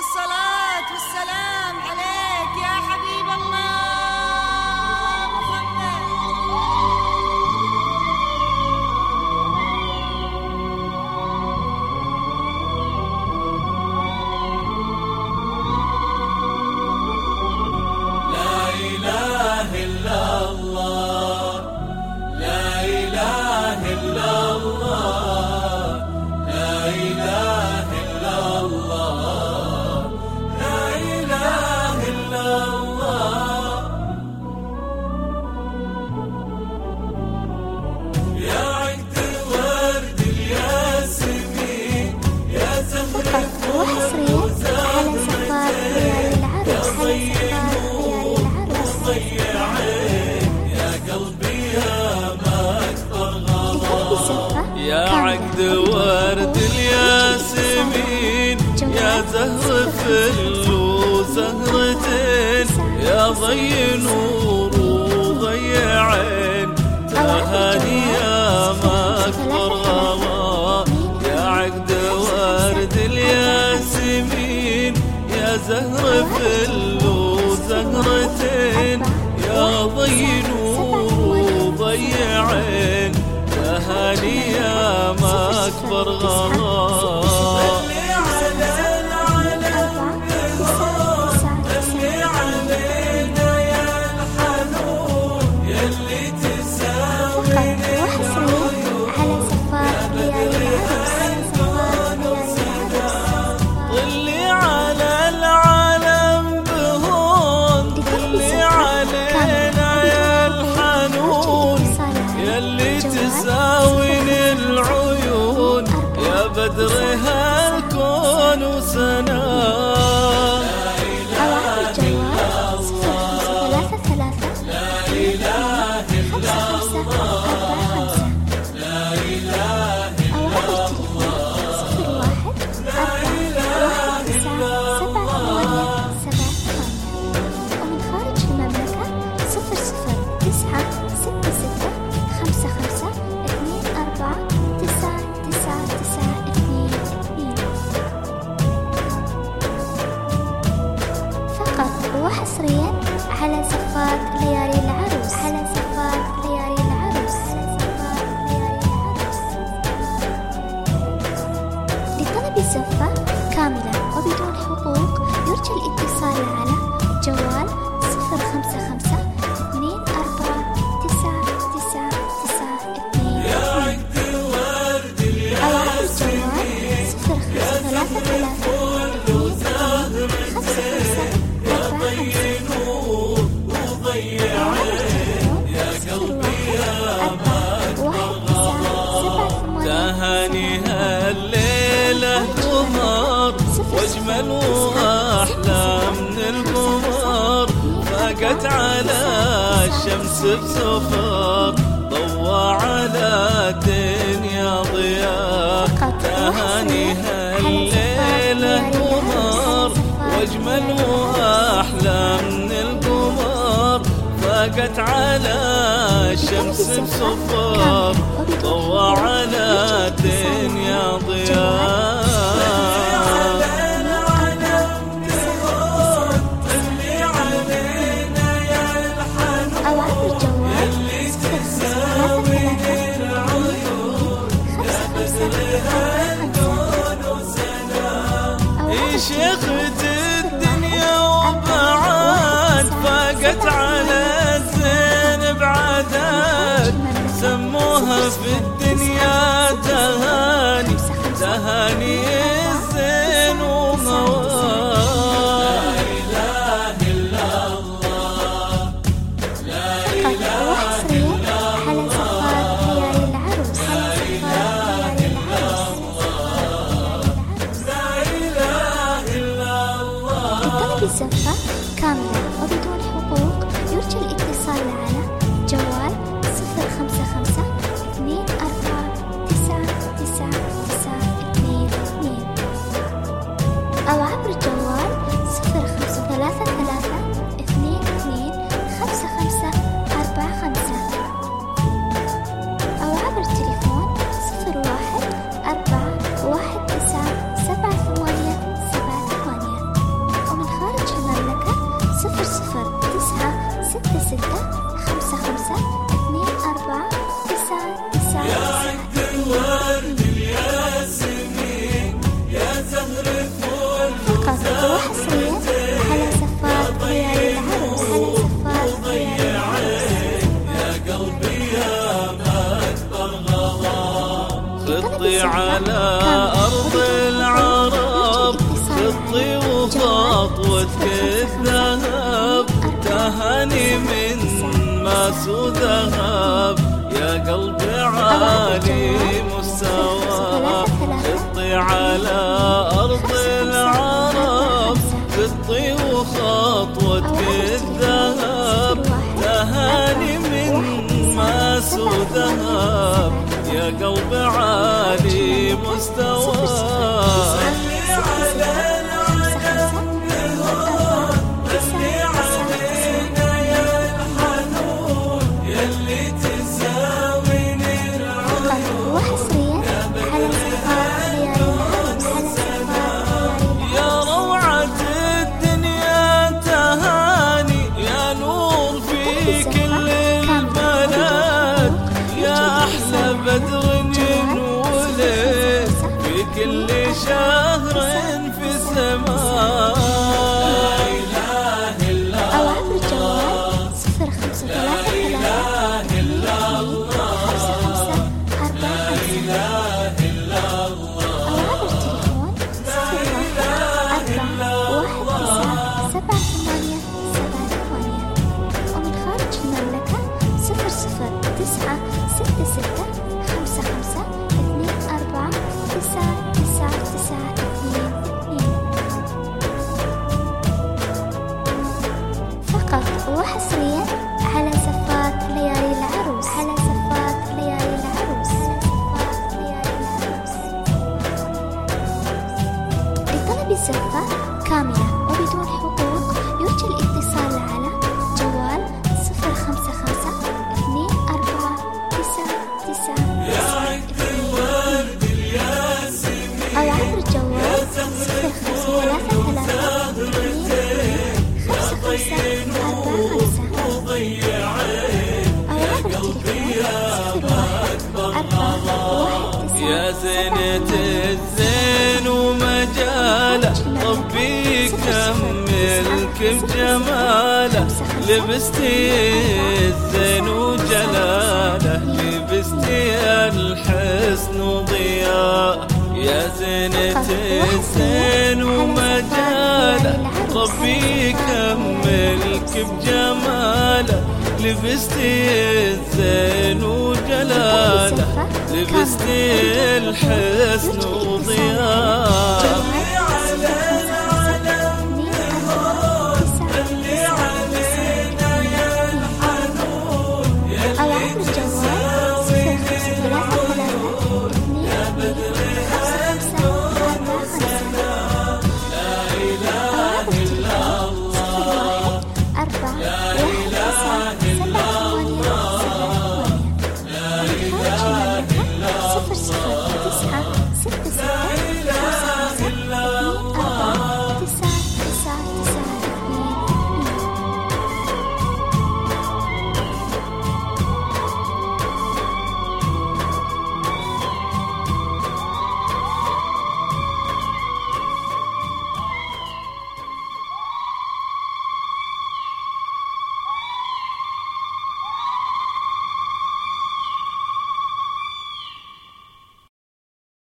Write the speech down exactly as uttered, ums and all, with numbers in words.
الصلاة والسلام عليك يا حبيب الله محمد. لا إله إلا الله، لا إله إلا الله، لا إله إلا الله، لا إله إلا الله. يا عقد الورد الياسمين، يا زهرة وحصريا على صفار ليالي العرس، على صفار ليالي العرس. يا قلبي يا ما أكبر غلا، يا عقد ورد الياسمين، يا زهر فل وزهرتين، يا ضي نور وضي عين، تهاني يا ما أكبر غلا. يا عقد ورد الياسمين، يا زهر فل وزهرتين، يا ضي نور وضي عين، تهاني يا ما أكبر غلا. صلي على العالم بهون، صلي علينا يا الحنون، يلي تساوين العيون، على صفار ليالي العرس، طلي على العالم بهون، طلي علينا يا الحنون، يلي تساوين العيون، يا بدر هالكون وسنا. لا إله إلا الله، لا إله إلا الله، لا إله إلا الله، لا إله إلا الله. ومن خارج المملكة صفر صفر تسعة ستة ستة خمسة خمسة اثنين أربعة تسعة تسعة تسعة اثنين اثنين. فقط وحصريا على صفات ليالي العروس، على صفات ليالي العروس، على صفات ليالي العروس. لطلب الزفة كاملة وبدون حقوق يرجى الاتصال على جوال صفر خمسة خمسة اثنين أربعة تسعة تسعة تسعة اثنين يا عقد الورد أو على الجوال الياسمين، صفر خمسة ثلاثة ثلاثة خمسة خمسة أربعة خمسة. نور وضي عين، يا قلبي يا ما تهاني هالليلة قمر، واجمل واحلى من القمر، فاقت على الشمس بسفر، ضوى على الدنيا ضياء. تهاني هالليلة قمر، واجمل واحلى من القمر، فاقت على الشمس بسفر، ضوى على الدنيا ضياء. أو على الجوال صفر ثلاثة ثلاثة شيخة الدنيا وبعاد، فاقت على الزين بعداد، سموها في الدنيا تهاني، تهاني الزين ومواد. لا إله إلا الله، لا إله إلا على صفات ليالي العروس، على صفات ليالي العروس. لا إله إلا الله. لطلب الزفة كاملة وبدون حقوق يرجى الاتصال على جوال صفر خمسة خمسة اثنين أربعة اللي على أرض العرب خطي وخطوتك الذهب تهاني من ماس وذهب يا قلبي عالي مستوى خطي على أرض العرب خطي وخطوتك الذهب تهاني من ماس وذهب يا قلبي عالي مستوى صلي على العالم الهون صلي علينا يا الحنون يلي تساويني العيون وحصريا على يا روعة الدنيا تهاني يا نور في كل البلد يا أحلى بدر ينولد في كل شهر في السماء لا إله إلا أو عبر الجوال صفر خمسة ثلاثة ثلاثة إلا الله خمسة خمسة أربعة لا إله إلا الله أو عبر التليفون صفر واحد أربعة واحد تسعة سبعة ثمانية سبعة ثمانية ومن خارج المملكة صفر صفر تسعة ستة ستة خمسة خمسة اثنين أربعة تسعة تسعة تسعة اثنين اثنين فقط وحصريا على زفات ليالي العروس على زفات ليالي العروس زفات ليالي العروس لطلب الزفة كاملة وبدون حقوق يرجى الاتصال على جوال صفر خمسة خمسة اثنين أربعة تسعة تسعة أو عبر الجوال صفر خمسة ثلاثة ثلاثة اثنين خمسة خمسة أربعة خمسة أو عبر التليفون صفر واحد أربعة واحد تسعة يا زينة الزين ومجاله ربي يكملك بجماله لبستي الزين وجلاله لبستي الحسن وضياء يا زينة الزين ومجاله ربي يكملك بجماله لبستي الزين وجلاله لبستي الحسن وضياء